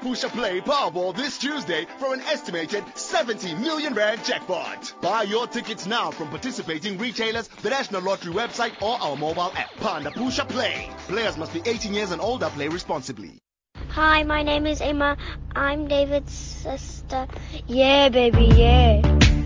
Pusha Play Powerball this Tuesday for an estimated 70 million rand jackpot. Buy your tickets now from participating retailers, the National Lottery website, or our mobile app. Panda Pusha Play. Players must be 18 years and older. Play responsibly. Hi, my name is Emma. I'm David's sister. Yeah, baby, yeah.